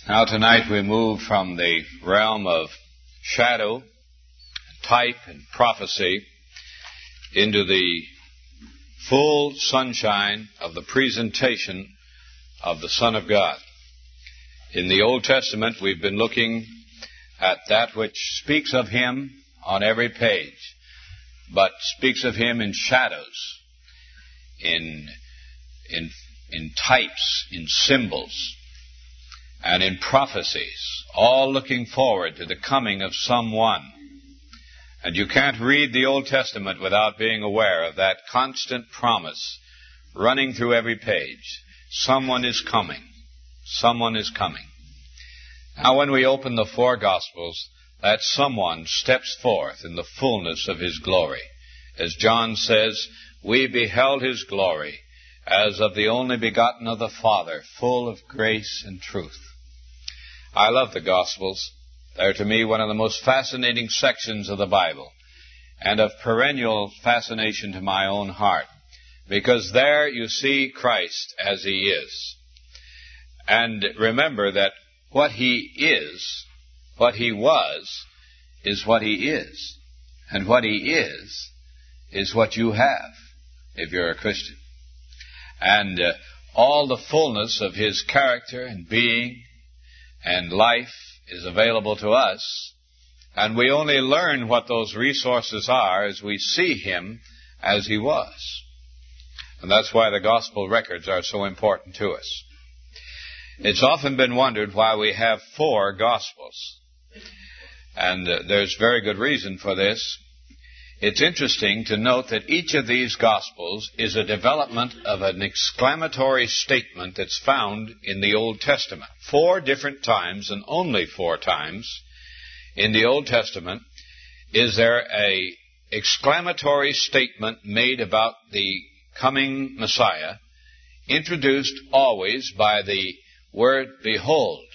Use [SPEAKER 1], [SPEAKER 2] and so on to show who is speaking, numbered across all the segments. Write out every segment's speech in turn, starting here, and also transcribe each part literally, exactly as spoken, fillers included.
[SPEAKER 1] Now tonight we move from the realm of shadow, type, and prophecy into the full sunshine of the presentation of the Son of God. In the Old Testament we've been looking at that which speaks of Him on every page, but speaks of Him in shadows, in, in, in types, in symbols, and in prophecies, all looking forward to the coming of someone. And you can't read the Old Testament without being aware of that constant promise running through every page. Someone is coming. Someone is coming. Now when we open the four Gospels, that someone steps forth in the fullness of His glory. As John says, we beheld His glory as of the only begotten of the Father, full of grace and truth. I love the Gospels. They're to me one of the most fascinating sections of the Bible, and of perennial fascination to my own heart, because there you see Christ as He is. And remember that what He is, what He was, is what He is. And what He is, is what you have, if you're a Christian. And uh, all the fullness of His character and being and life is available to us, and we only learn what those resources are as we see Him as He was. And that's why the Gospel records are so important to us. It's often been wondered why we have four Gospels, and uh, there's very good reason for this. It's interesting to note that each of these Gospels is a development of an exclamatory statement that's found in the Old Testament. Four different times, and only four times, in the Old Testament, is there a exclamatory statement made about the coming Messiah, introduced always by the word, behold.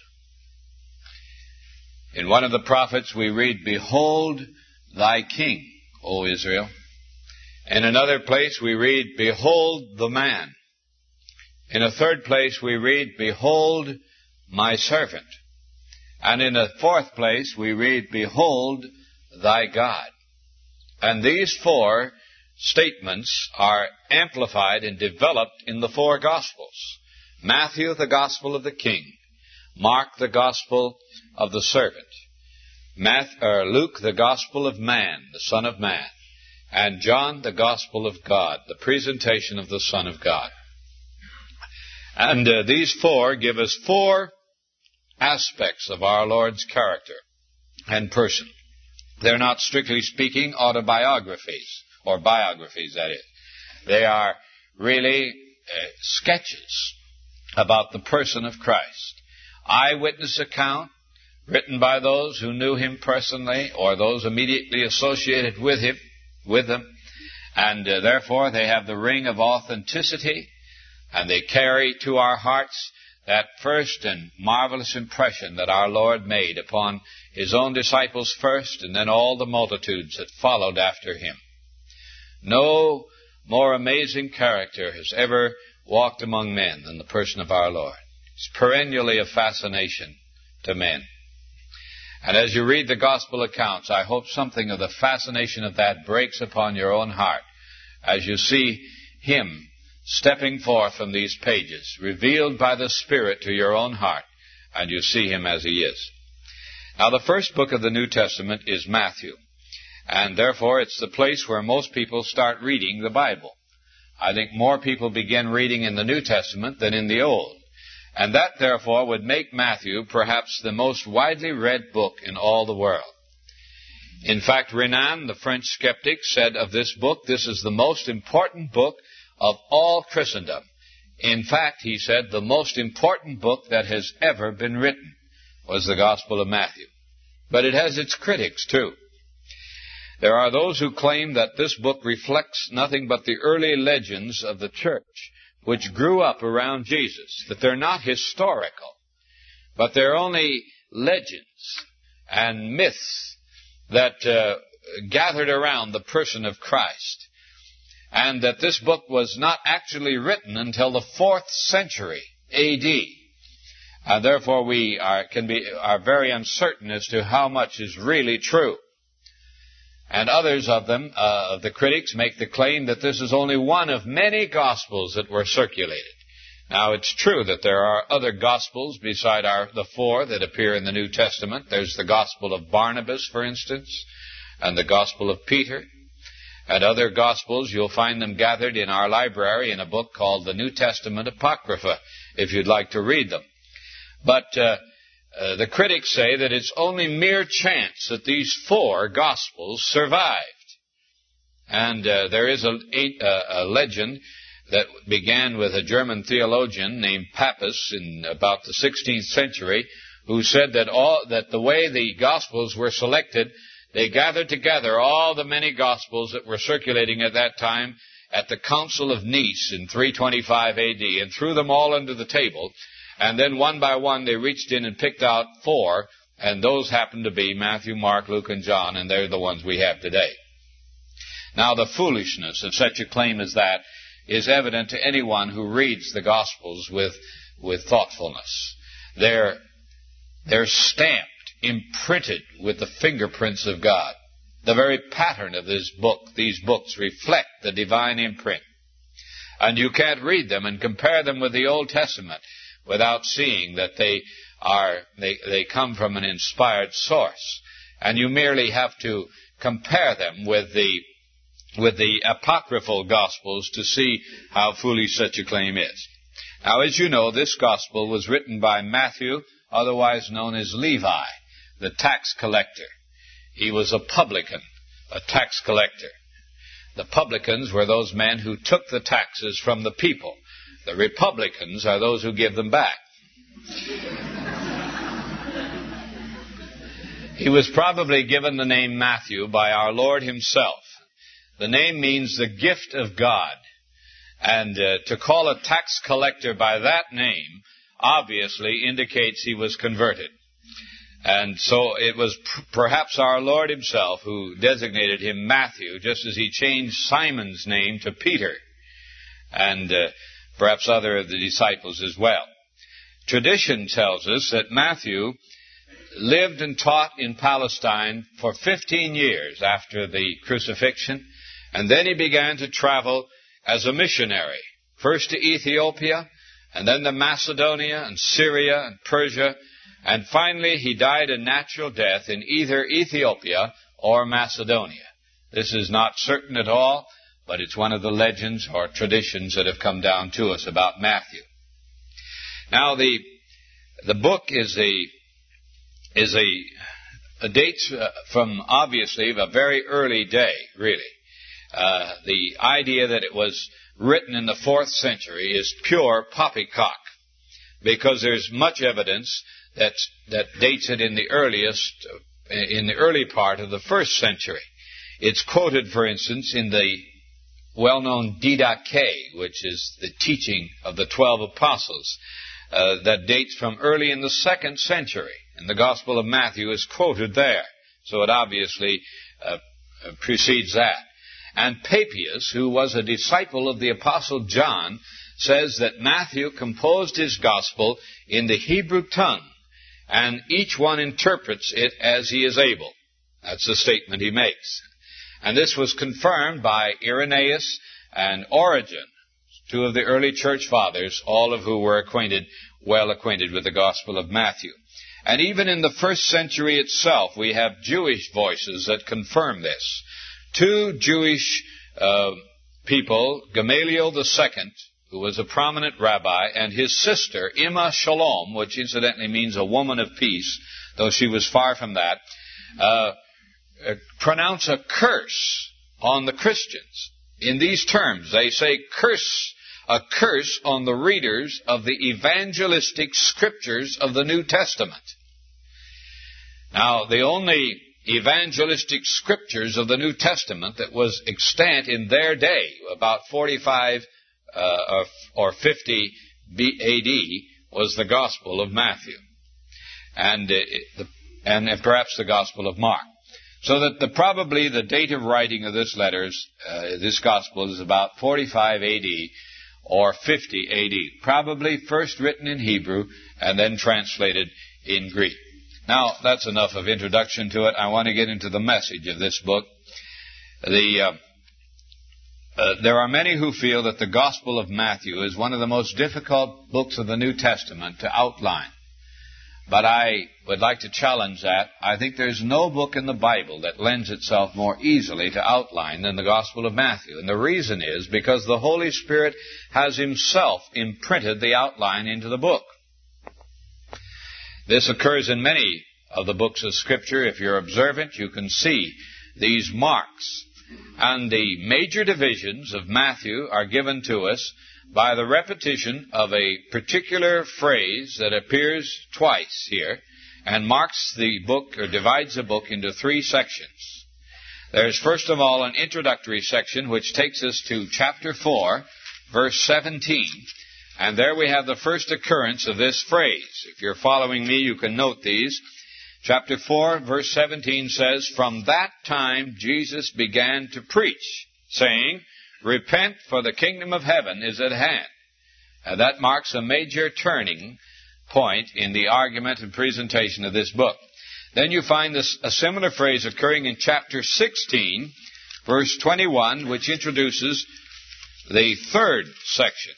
[SPEAKER 1] In one of the prophets we read, behold thy king, O Israel. In another place we read, behold the man. In a third place we read, behold my servant. And in a fourth place we read, behold thy God. And these four statements are amplified and developed in the four Gospels. Matthew, the Gospel of the King. Mark, the Gospel of the servant. Matthew, or Luke, the Gospel of man, the Son of Man. And John, the Gospel of God, the presentation of the Son of God. And uh, these four give us four aspects of our Lord's character and person. They're not, strictly speaking, autobiographies, or biographies, that is. They are really uh, sketches about the person of Christ. Eyewitness account, written by those who knew Him personally or those immediately associated with Him, with them, and uh, therefore they have the ring of authenticity, and they carry to our hearts that first and marvelous impression that our Lord made upon His own disciples first, and then all the multitudes that followed after Him. No more amazing character has ever walked among men than the person of our Lord. It's perennially a fascination to men. And as you read the Gospel accounts, I hope something of the fascination of that breaks upon your own heart as you see Him stepping forth from these pages, revealed by the Spirit to your own heart, and you see Him as He is. Now, the first book of the New Testament is Matthew, and therefore it's the place where most people start reading the Bible. I think more people begin reading in the New Testament than in the Old. And that, therefore, would make Matthew perhaps the most widely read book in all the world. In fact, Renan, the French skeptic, said of this book, this is the most important book of all Christendom. In fact, he said, the most important book that has ever been written was the Gospel of Matthew. But it has its critics, too. There are those who claim that this book reflects nothing but the early legends of the church, which grew up around Jesus, that they're not historical, but they're only legends and myths that uh, gathered around the person of Christ, and that this book was not actually written until the fourth century A D, And therefore we are, can be, are very uncertain as to how much is really true. And others of them, uh, of the critics, make the claim that this is only one of many Gospels that were circulated. Now, it's true that there are other Gospels beside our, the four that appear in the New Testament. There's the Gospel of Barnabas, for instance, and the Gospel of Peter. And other Gospels, you'll find them gathered in our library in a book called the New Testament Apocrypha, if you'd like to read them. But uh, uh, the critics say that it's only mere chance that these four Gospels survived. And uh, there is a, a, a legend that began with a German theologian named Pappus in about the sixteenth century, who said that all that the way the Gospels were selected, they gathered together all the many Gospels that were circulating at that time at the Council of Nice in three twenty-five A D and threw them all under the table. And then one by one they reached in and picked out four, and those happened to be Matthew, Mark, Luke, and John, and they're the ones we have today. Now, the foolishness of such a claim as that is evident to anyone who reads the Gospels with, with thoughtfulness. They're, they're stamped, imprinted with the fingerprints of God. The very pattern of this book, these books reflect the divine imprint. And you can't read them and compare them with the Old Testament without seeing that they are, they, they come from an inspired source. And you merely have to compare them with the, with the apocryphal Gospels to see how foolish such a claim is. Now, as you know, this Gospel was written by Matthew, otherwise known as Levi, the tax collector. He was a publican, a tax collector. The publicans were those men who took the taxes from the people. The Republicans are those who give them back. He was probably given the name Matthew by our Lord himself. The name means the gift of God. And uh, to call a tax collector by that name obviously indicates he was converted. And so it was p- perhaps our Lord himself who designated him Matthew, just as he changed Simon's name to Peter, and uh, perhaps other of the disciples as well. Tradition tells us that Matthew lived and taught in Palestine for fifteen years after the crucifixion, and then he began to travel as a missionary, first to Ethiopia, and then to Macedonia and Syria and Persia, and finally he died a natural death in either Ethiopia or Macedonia. This is not certain at all, but it's one of the legends or traditions that have come down to us about Matthew. Now, the the book is a is a, a date from obviously a very early day, really. Uh, the idea that it was written in the fourth century is pure poppycock, because there's much evidence that that dates it in the earliest, in the early part of the first century. It's quoted, for instance, in the well-known Didache, which is the teaching of the twelve apostles, uh, that dates from early in the second century. And the Gospel of Matthew is quoted there. So it obviously uh, precedes that. And Papias, who was a disciple of the Apostle John, says that Matthew composed his Gospel in the Hebrew tongue, and each one interprets it as he is able. That's the statement he makes. And this was confirmed by Irenaeus and Origen, two of the early church fathers, all of who were acquainted, well acquainted with the Gospel of Matthew. And even in the first century itself, we have Jewish voices that confirm this. Two Jewish uh, people, Gamaliel the Second, who was a prominent rabbi, and his sister, Emma Shalom, which incidentally means a woman of peace, though she was far from that, uh, uh, pronounce a curse on the Christians. In these terms, they say, curse, a curse on the readers of the evangelistic scriptures of the New Testament. Now, the only evangelistic scriptures of the New Testament that was extant in their day, about forty-five uh, or fifty A D, was the Gospel of Matthew, and, uh, the, and and perhaps the Gospel of Mark. So that the, probably the date of writing of this letters, uh, this Gospel, is about forty-five A D, or fifty A D. Probably first written in Hebrew and then translated in Greek. Now, that's enough of introduction to it. I want to get into the message of this book. The, uh, uh, there are many who feel that the Gospel of Matthew is one of the most difficult books of the New Testament to outline. But I would like to challenge that. I think there's no book in the Bible that lends itself more easily to outline than the Gospel of Matthew. And the reason is because the Holy Spirit has Himself imprinted the outline into the book. This occurs in many of the books of Scripture. If you're observant, you can see these marks. And the major divisions of Matthew are given to us by the repetition of a particular phrase that appears twice here and marks the book or divides the book into three sections. There's first of all an introductory section which takes us to chapter four, verse seventeen. And there we have the first occurrence of this phrase. If you're following me, you can note these. Chapter four, verse seventeen says, "From that time Jesus began to preach, saying, 'Repent, for the kingdom of heaven is at hand.'" And that marks a major turning point in the argument and presentation of this book. Then you find this, a similar phrase occurring in chapter sixteen, verse twenty-one, which introduces the third section.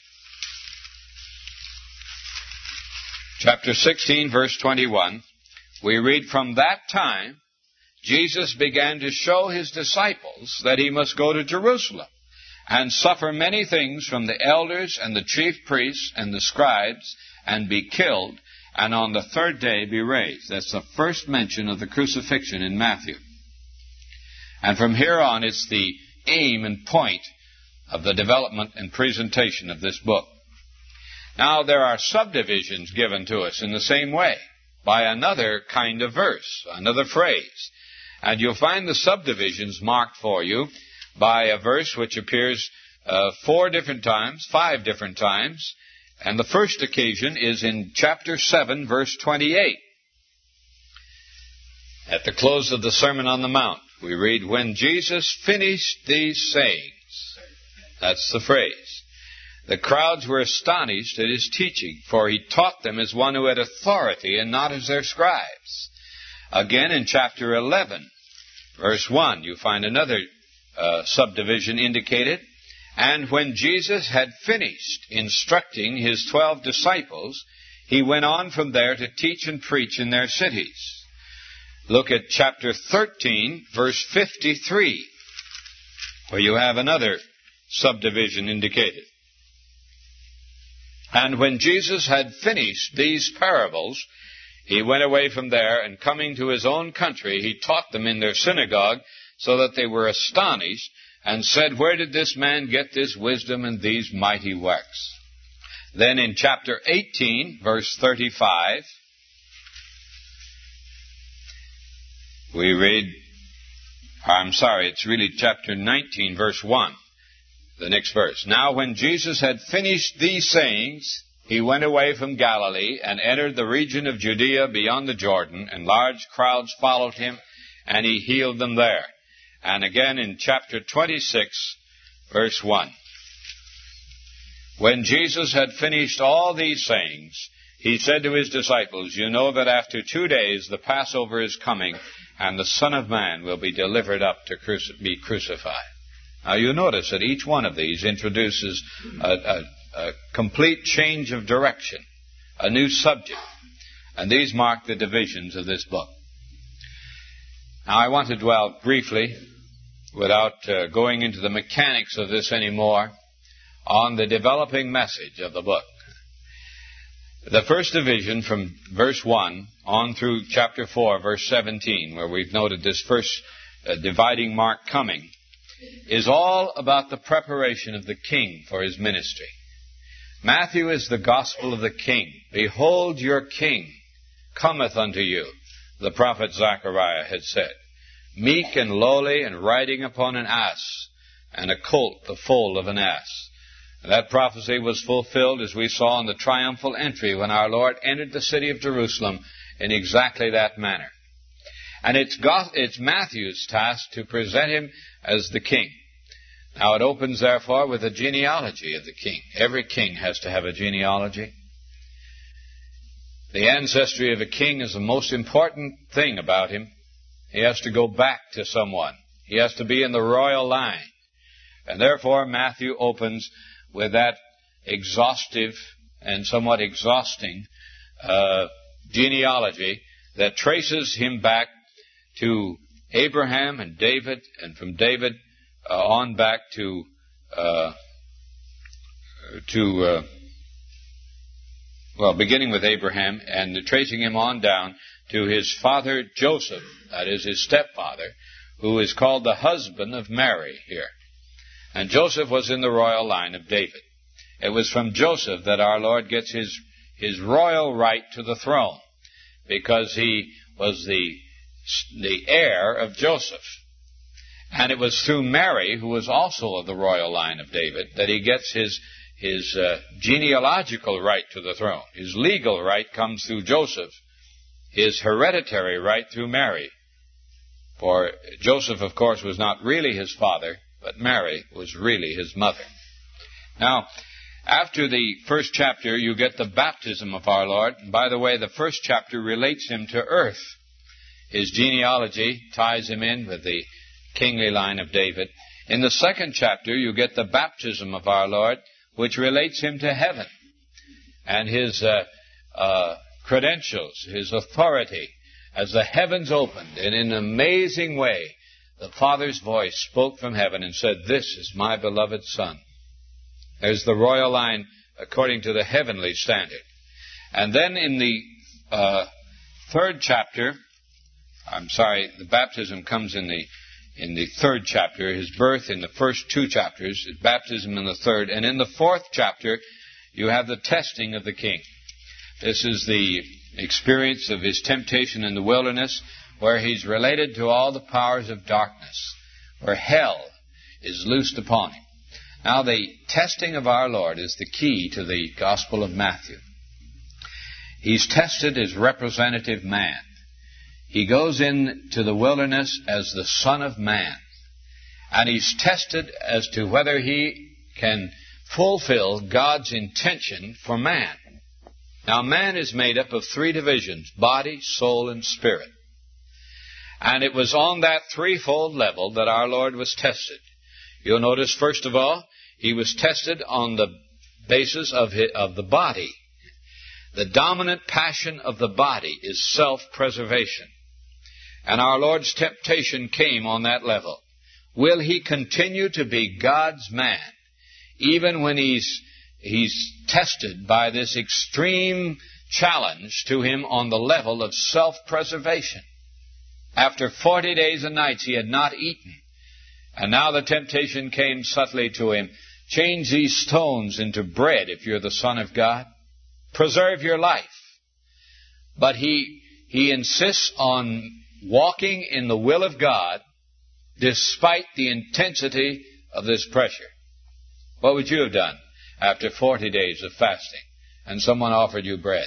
[SPEAKER 1] Chapter sixteen, verse twenty-one, we read, "From that time Jesus began to show His disciples that He must go to Jerusalem and suffer many things from the elders and the chief priests and the scribes, and be killed, and on the third day be raised." That's the first mention of the crucifixion in Matthew. And from here on, it's the aim and point of the development and presentation of this book. Now, there are subdivisions given to us in the same way, by another kind of verse, another phrase. And you'll find the subdivisions marked for you by a verse which appears uh, four different times, five different times. And the first occasion is in chapter seven, verse twenty-eight. At the close of the Sermon on the Mount, we read, "When Jesus finished these sayings," that's the phrase, "the crowds were astonished at His teaching, for He taught them as one who had authority and not as their scribes." Again, in chapter eleven, verse one, you find another uh, subdivision indicated. "And when Jesus had finished instructing His twelve disciples, He went on from there to teach and preach in their cities." Look at chapter thirteen, verse fifty-three, where you have another subdivision indicated. "And when Jesus had finished these parables, He went away from there, and coming to His own country, He taught them in their synagogue, so that they were astonished, and said, 'Where did this man get this wisdom and these mighty works?'" Then in chapter eighteen, verse thirty-five, we read, I'm sorry, it's really chapter nineteen, verse one. The next verse. "Now when Jesus had finished these sayings, He went away from Galilee and entered the region of Judea beyond the Jordan, and large crowds followed Him, and He healed them there." And again in chapter twenty-six, verse one. "When Jesus had finished all these sayings, He said to His disciples, 'You know that after two days the Passover is coming, and the Son of Man will be delivered up to cruci- be crucified.'" Now you notice that each one of these introduces a, a, a complete change of direction, a new subject. And these mark the divisions of this book. Now I want to dwell briefly, without uh, going into the mechanics of this anymore, on the developing message of the book. The first division from verse one on through chapter four, verse seventeen, where we've noted this first uh, dividing mark coming, is all about the preparation of the king for his ministry. Matthew is the gospel of the king. "Behold, your king cometh unto you," the prophet Zechariah had said, "meek and lowly, and riding upon an ass, and a colt the foal of an ass." And that prophecy was fulfilled, as we saw in the triumphal entry when our Lord entered the city of Jerusalem in exactly that manner. And it's, God, it's Matthew's task to present Him as the king. Now it opens, therefore, with the genealogy of the king. Every king has to have a genealogy. The ancestry of a king is the most important thing about him. He has to go back to someone. He has to be in the royal line. And therefore Matthew opens with that exhaustive and somewhat exhausting uh, genealogy that traces him back to Abraham and David, and from David uh, on back to uh, to uh, well, beginning with Abraham and tracing him on down to his father Joseph, that is his stepfather, who is called the husband of Mary here. And Joseph was in the royal line of David. It was from Joseph that our Lord gets his his royal right to the throne, because he was the the heir of Joseph. And it was through Mary, who was also of the royal line of David, that he gets his his uh, genealogical right to the throne. His legal right comes through Joseph. His hereditary right through Mary. For Joseph, of course, was not really his father, but Mary was really his mother. Now, after the first chapter, you get the baptism of our Lord. And by the way, the first chapter relates him to earth. His genealogy ties him in with the kingly line of David. In the second chapter, you get the baptism of our Lord, which relates him to heaven, and his uh, uh, credentials, his authority, as the heavens opened, and in an amazing way, the Father's voice spoke from heaven and said, "This is my beloved Son." There's the royal line according to the heavenly standard. And then in the uh, third chapter, I'm sorry, the baptism comes in the in the third chapter, his birth in the first two chapters, his baptism in the third, and in the fourth chapter, you have the testing of the king. This is the experience of his temptation in the wilderness, where he's related to all the powers of darkness, where hell is loosed upon him. Now, the testing of our Lord is the key to the Gospel of Matthew. He's tested as representative man. He goes into the wilderness as the Son of Man. And he's tested as to whether he can fulfill God's intention for man. Now, man is made up of three divisions: body, soul, and spirit. And it was on that threefold level that our Lord was tested. You'll notice, first of all, he was tested on the basis of his, of the body. The dominant passion of the body is self-preservation. And our Lord's temptation came on that level. Will he continue to be God's man, even when he's, he's tested by this extreme challenge to him on the level of self-preservation? After forty days and nights he had not eaten. And now the temptation came subtly to him. Change these stones into bread if you're the Son of God. Preserve your life. But he, he insists on walking in the will of God despite the intensity of this pressure. What would you have done after forty days of fasting and someone offered you bread?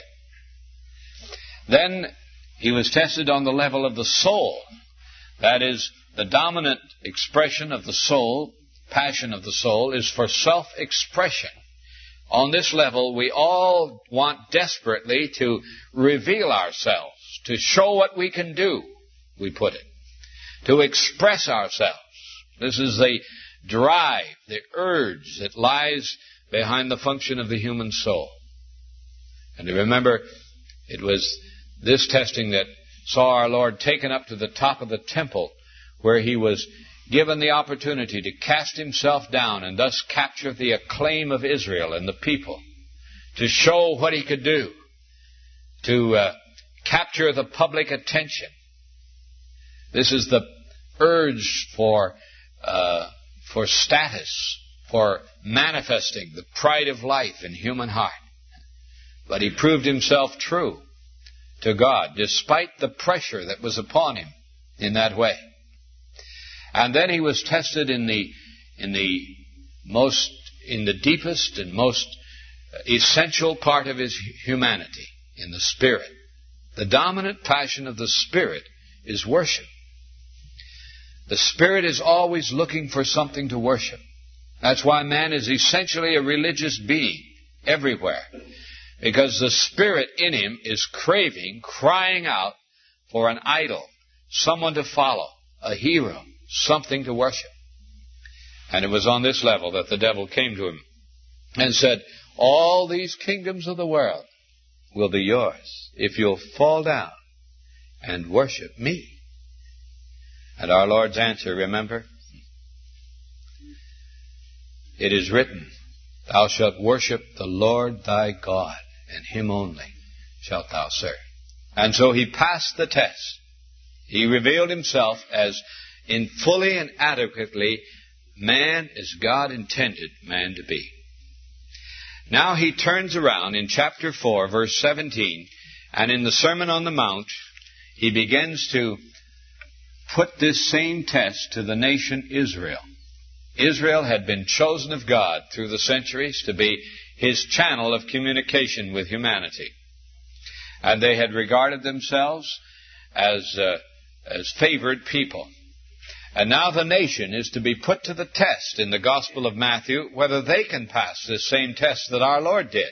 [SPEAKER 1] Then he was tested on the level of the soul. That is, the dominant expression of the soul, passion of the soul, is for self-expression. On this level, we all want desperately to reveal ourselves, to show what we can do, we put it, to express ourselves. This is the drive, the urge that lies behind the function of the human soul. And you remember, it was this testing that saw our Lord taken up to the top of the temple, where he was given the opportunity to cast himself down and thus capture the acclaim of Israel and the people, to show what he could do, to uh, capture the public attention. This is the urge for uh, for status, for manifesting the pride of life in human heart. But he proved himself true to God, despite the pressure that was upon him in that way. And then he was tested in the in the most in the deepest and most essential part of his humanity, in the spirit. The dominant passion of the spirit is worship. The spirit is always looking for something to worship. That's why man is essentially a religious being everywhere. Because the spirit in him is craving, crying out for an idol, someone to follow, a hero, something to worship. And it was on this level that the devil came to him and said, all these kingdoms of the world will be yours if you'll fall down and worship me. And our Lord's answer, remember? It is written, thou shalt worship the Lord thy God, and him only shalt thou serve. And so he passed the test. He revealed himself as in fully and adequately man as God intended man to be. Now he turns around in chapter four, verse seventeen, and in the Sermon on the Mount, he begins to put this same test to the nation Israel. Israel had been chosen of God through the centuries to be his channel of communication with humanity. And they had regarded themselves as, uh, as favored people. And now the nation is to be put to the test in the Gospel of Matthew, whether they can pass this same test that our Lord did.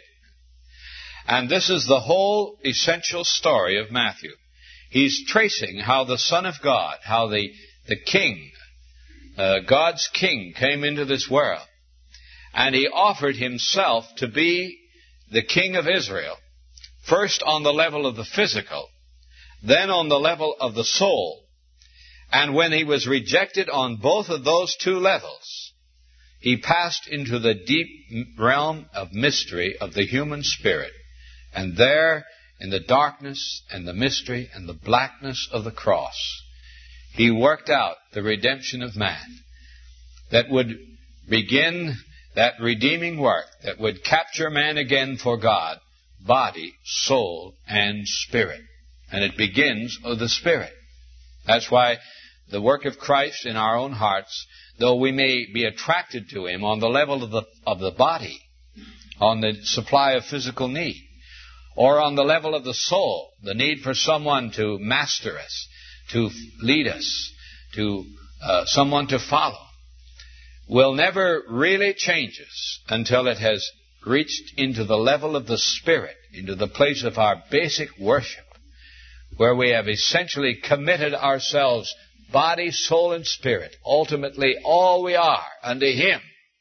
[SPEAKER 1] And this is the whole essential story of Matthew. He's tracing how the Son of God, how the, the King, uh, God's King, came into this world. And he offered himself to be the King of Israel, first on the level of the physical, then on the level of the soul. And when he was rejected on both of those two levels, he passed into the deep realm of mystery of the human spirit. And there, in the darkness and the mystery and the blackness of the cross, he worked out the redemption of man that would begin that redeeming work that would capture man again for God, body, soul, and spirit. And it begins with the Spirit. That's why the work of Christ in our own hearts, though we may be attracted to him on the level of the, of the body, on the supply of physical need, or on the level of the soul, the need for someone to master us, to lead us, to uh, someone to follow, will never really change us until it has reached into the level of the Spirit, into the place of our basic worship, where we have essentially committed ourselves, body, soul, and spirit, ultimately all we are, unto him.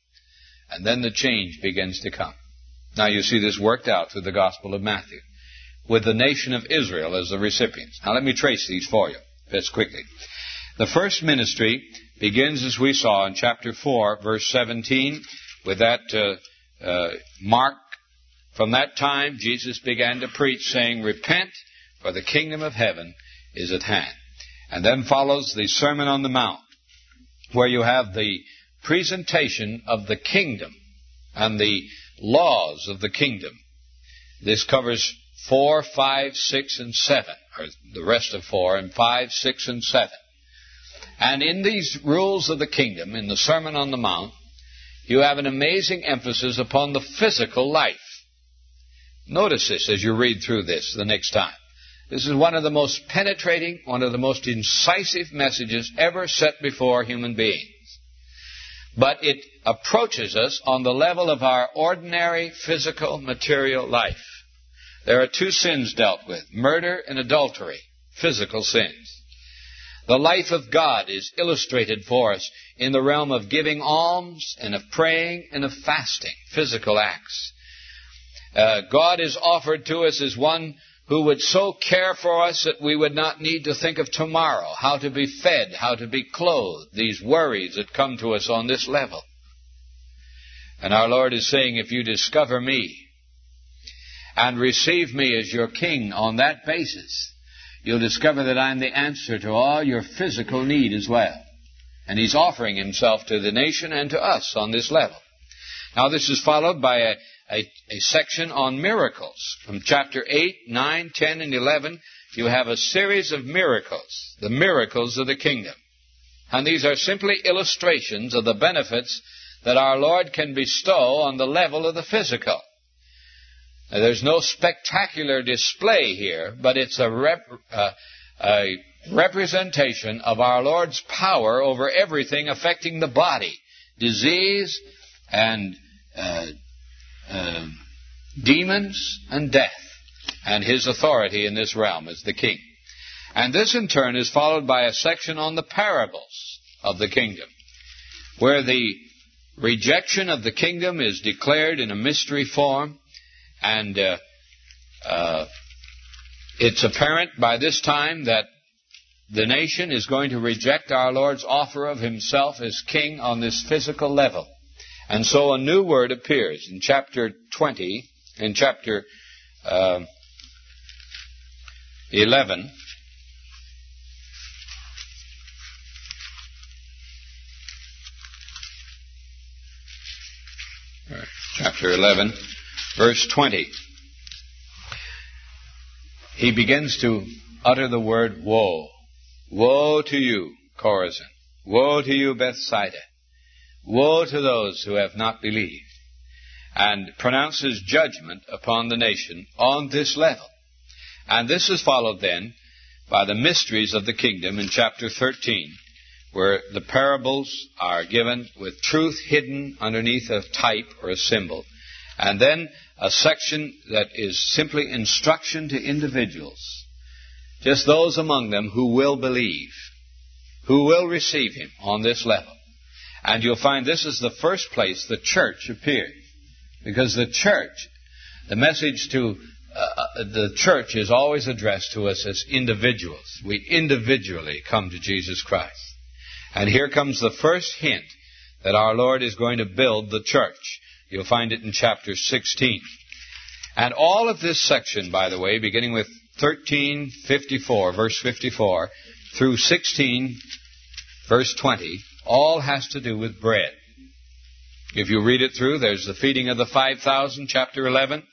[SPEAKER 1] And then the change begins to come. Now you see this worked out through the Gospel of Matthew, with the nation of Israel as the recipients. Now let me trace these for you, just quickly. The first ministry begins, as we saw in chapter four, verse seventeen, with that uh, uh, mark. From that time, Jesus began to preach, saying, repent, for the kingdom of heaven is at hand. And then follows the Sermon on the Mount, where you have the presentation of the kingdom and the laws of the kingdom. This covers four, five, six, and seven, or the rest of four, and five, six, and seven. And in these rules of the kingdom, in the Sermon on the Mount, you have an amazing emphasis upon the physical life. Notice this as you read through this the next time. This is one of the most penetrating, one of the most incisive messages ever set before human beings. But it approaches us on the level of our ordinary physical material life. There are two sins dealt with, murder and adultery, physical sins. The life of God is illustrated for us in the realm of giving alms and of praying and of fasting, physical acts. Uh, God is offered to us as one who would so care for us that we would not need to think of tomorrow, how to be fed, how to be clothed, these worries that come to us on this level. And our Lord is saying, if you discover me and receive me as your king on that basis, you'll discover that I'm the answer to all your physical need as well. And he's offering himself to the nation and to us on this level. Now this is followed by a A, a section on miracles. From chapter eight, nine, ten, and eleven, you have a series of miracles, the miracles of the kingdom. And these are simply illustrations of the benefits that our Lord can bestow on the level of the physical. Now, there's no spectacular display here, but it's a, rep, uh, a representation of our Lord's power over everything affecting the body, disease and uh, uh, demons and death, and his authority in this realm as the king. And this in turn is followed by a section on the parables of the kingdom, where the rejection of the kingdom is declared in a mystery form, and uh, uh, it's apparent by this time that the nation is going to reject our Lord's offer of himself as king on this physical level. And so a new word appears in chapter twenty, in chapter uh, eleven. Chapter eleven, verse twenty. He begins to utter the word woe. Woe to you, Chorazin. Woe to you, Bethsaida. Woe to those who have not believed. And pronounces judgment upon the nation on this level. And this is followed then by the mysteries of the kingdom in chapter thirteen, where the parables are given with truth hidden underneath a type or a symbol. And then a section that is simply instruction to individuals. Just those among them who will believe, who will receive him on this level. And you'll find this is the first place the church appeared. Because the church, the message to uh, the church is always addressed to us as individuals. We individually come to Jesus Christ. And here comes the first hint that our Lord is going to build the church. You'll find it in chapter sixteen. And all of this section, by the way, beginning with thirteen fifty-four, verse fifty-four, through sixteen, verse twenty, all has to do with bread. If you read it through, there's the feeding of the five thousand, chapter eleven.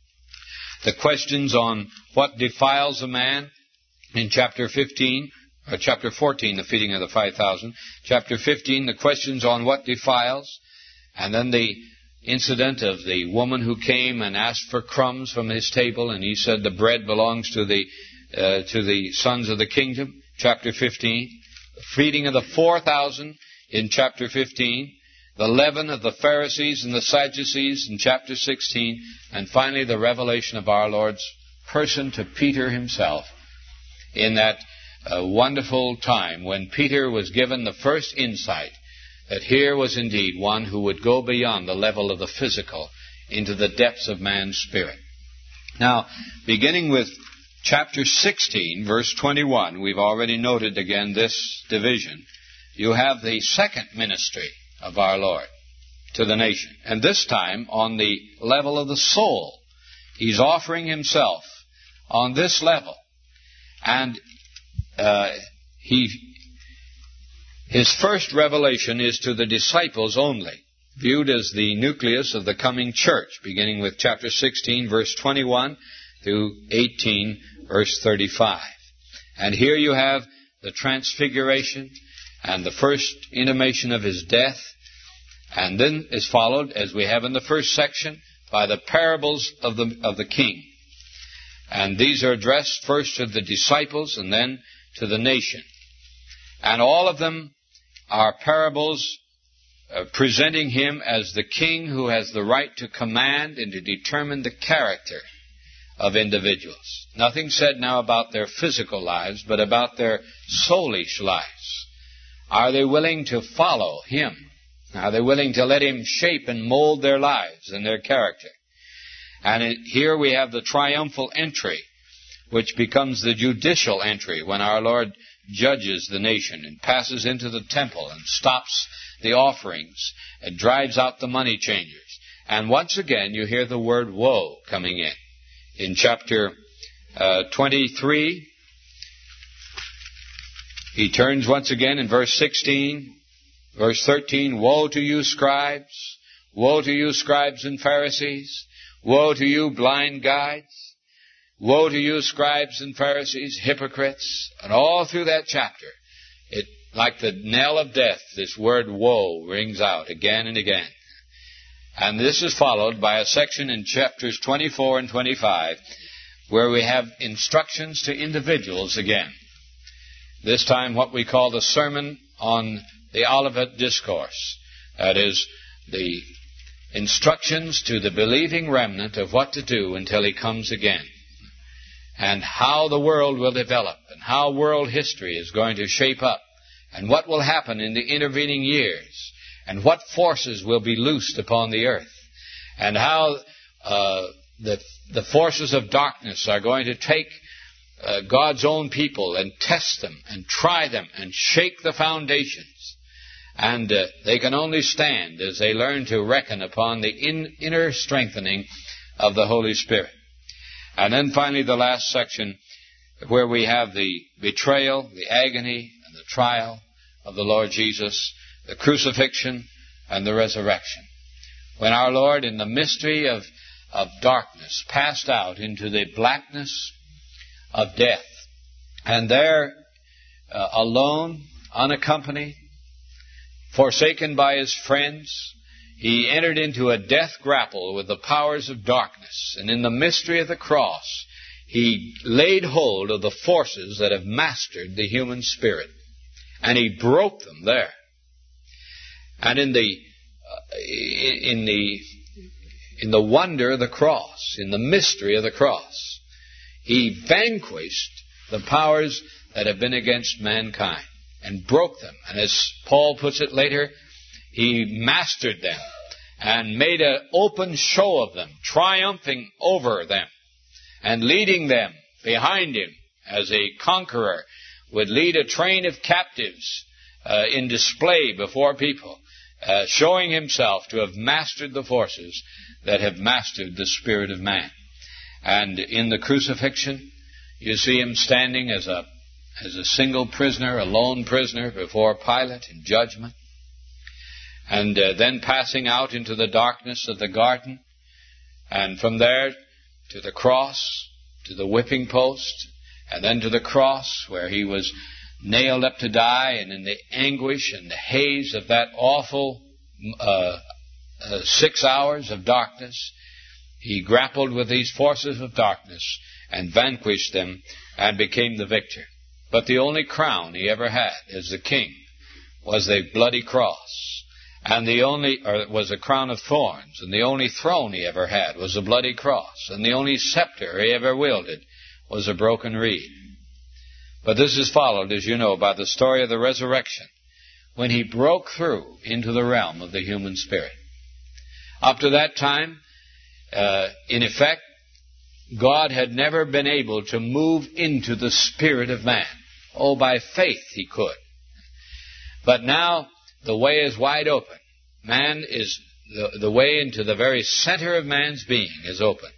[SPEAKER 1] The questions on what defiles a man in chapter fifteen, or chapter fourteen, the feeding of the five thousand. Chapter fifteen, the questions on what defiles. And then the incident of the woman who came and asked for crumbs from his table, and he said the bread belongs to the uh, to the sons of the kingdom, chapter fifteen. The feeding of the four thousand in chapter fifteen. The leaven of the Pharisees and the Sadducees in chapter sixteen. And finally the revelation of our Lord's person to Peter himself in that uh, wonderful time when Peter was given the first insight that here was indeed one who would go beyond the level of the physical into the depths of man's spirit. Now, beginning with chapter sixteen, verse twenty-one, we've already noted again this division. You have the second ministry of our Lord to the nation. And this time on the level of the soul. He's offering himself on this level. And uh, he... His first revelation is to the disciples only, viewed as the nucleus of the coming church, beginning with chapter sixteen, verse twenty-one, through eighteen, verse thirty-five. And here you have the transfiguration and the first intimation of his death, and then is followed, as we have in the first section, by the parables of the, of the king. And these are addressed first to the disciples and then to the nation. And all of them are parables uh, presenting him as the king who has the right to command and to determine the character of individuals. Nothing said now about their physical lives, but about their soulish lives. Are they willing to follow him? Are they willing to let him shape and mold their lives and their character? And it, here we have the triumphal entry, which becomes the judicial entry when our Lord judges the nation and passes into the temple and stops the offerings and drives out the money changers. And once again you hear the word woe coming in. In chapter uh, twenty-three, he turns once again in verse sixteen, verse thirteen, woe to you scribes, woe to you scribes and Pharisees, woe to you blind guides. Woe to you, scribes and Pharisees, hypocrites. And all through that chapter, it, like the knell of death, this word woe rings out again and again. And this is followed by a section in chapters twenty-four and twenty-five, where we have instructions to individuals again. This time what we call the Sermon on the Olivet Discourse. That is, the instructions to the believing remnant of what to do until He comes again, and how the world will develop, and how world history is going to shape up, and what will happen in the intervening years, and what forces will be loosed upon the earth, and how uh, the, the forces of darkness are going to take uh, God's own people and test them and try them and shake the foundations. And uh, they can only stand as they learn to reckon upon the in, inner strengthening of the Holy Spirit. And then finally the last section, where we have the betrayal, the agony, and the trial of the Lord Jesus, the crucifixion, and the resurrection. When our Lord, in the mystery of, of darkness, passed out into the blackness of death, and there, uh, alone, unaccompanied, forsaken by His friends, He entered into a death grapple with the powers of darkness. And in the mystery of the cross, He laid hold of the forces that have mastered the human spirit. And He broke them there. And in the, uh, in the, in the wonder of the cross, in the mystery of the cross, He vanquished the powers that have been against mankind and broke them. And as Paul puts it later, He mastered them and made an open show of them, triumphing over them and leading them behind Him as a conqueror would lead a train of captives uh, in display before people, uh, showing Himself to have mastered the forces that have mastered the spirit of man. And in the crucifixion, you see Him standing as a as a single prisoner, a lone prisoner before Pilate in judgment, and uh, then passing out into the darkness of the garden, and from there to the cross, to the whipping post, and then to the cross where He was nailed up to die, and in the anguish and the haze of that awful uh, uh, six hours of darkness, He grappled with these forces of darkness and vanquished them and became the victor. But the only crown He ever had as the king was the bloody cross. And the only, or was a crown of thorns. And the only throne He ever had was a bloody cross. And the only scepter He ever wielded was a broken reed. But this is followed, as you know, by the story of the resurrection, when He broke through into the realm of the human spirit. Up to that time, uh, in effect, God had never been able to move into the spirit of man. Oh, by faith He could. But now the way is wide open. Man is, the, the way into the very center of man's being is open.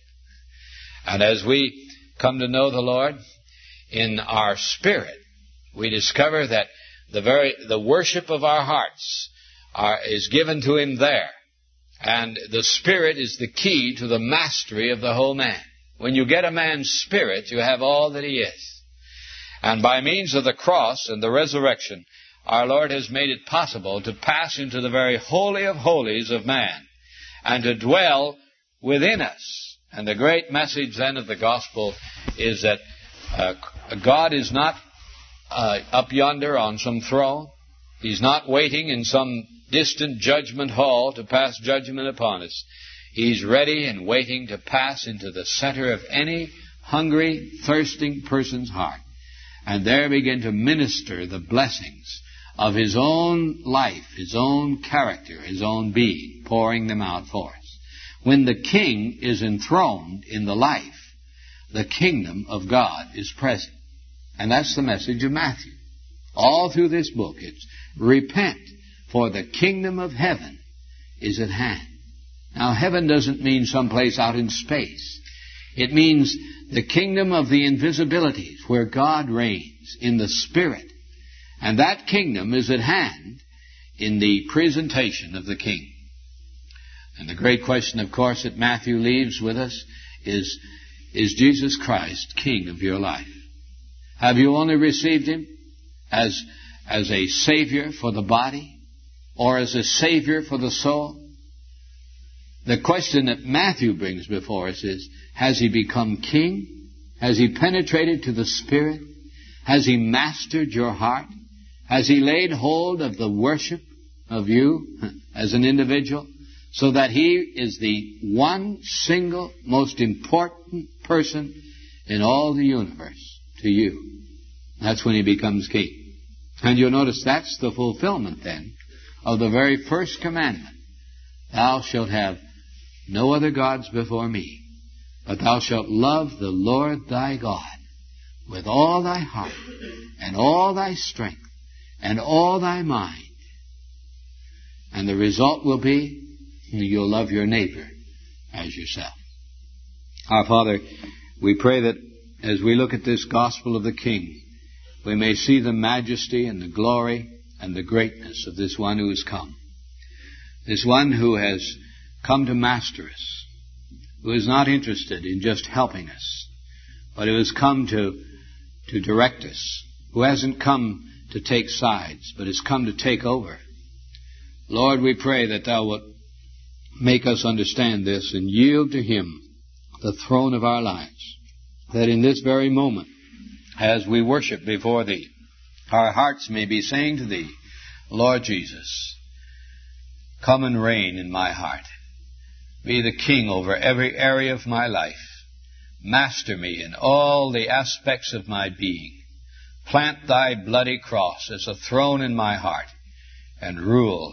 [SPEAKER 1] And as we come to know the Lord in our spirit, we discover that the very, the worship of our hearts are, is given to Him there. And the Spirit is the key to the mastery of the whole man. When you get a man's spirit, you have all that he is. And by means of the cross and the resurrection, our Lord has made it possible to pass into the very holy of holies of man and to dwell within us. And the great message then of the gospel is that uh, God is not uh, up yonder on some throne. He's not waiting in some distant judgment hall to pass judgment upon us. He's ready and waiting to pass into the center of any hungry, thirsting person's heart and there begin to minister the blessings of His own life, His own character, His own being, pouring them out for us. When the King is enthroned in the life, the kingdom of God is present. And that's the message of Matthew. All through this book, it's repent, for the kingdom of heaven is at hand. Now, heaven doesn't mean someplace out in space. It means the kingdom of the invisibilities, where God reigns in the Spirit. And that kingdom is at hand in the presentation of the King. And the great question, of course, that Matthew leaves with us is, is Jesus Christ King of your life? Have you only received Him as, as a Savior for the body or as a Savior for the soul? The question that Matthew brings before us is, has He become King? Has He penetrated to the Spirit? Has He mastered your heart? Has He laid hold of the worship
[SPEAKER 2] of you as an individual, so that He is the one single most important person in all the universe to you. That's when He becomes king. And you'll notice that's the fulfillment then of the very first commandment. Thou shalt have no other gods before me, but thou shalt love the Lord thy God with all thy heart and all thy strength and all thy mind. And the result will be you'll love your neighbor as yourself. Our Father, we pray that as we look at this gospel of the King, we may see the majesty and the glory and the greatness of this one who has come. This one who has come to master us, who is not interested in just helping us, but who has come to, to direct us, who hasn't come to take sides, but has come to take over. Lord, we pray that Thou wilt make us understand this and yield to Him the throne of our lives, that in this very moment, as we worship before Thee, our hearts may be saying to Thee, Lord Jesus, come and reign in my heart. Be the King over every area of my life. Master me in all the aspects of my being. Plant Thy bloody cross as a throne in my heart and rule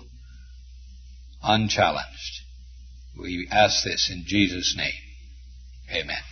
[SPEAKER 2] unchallenged. We ask this in Jesus' name. Amen.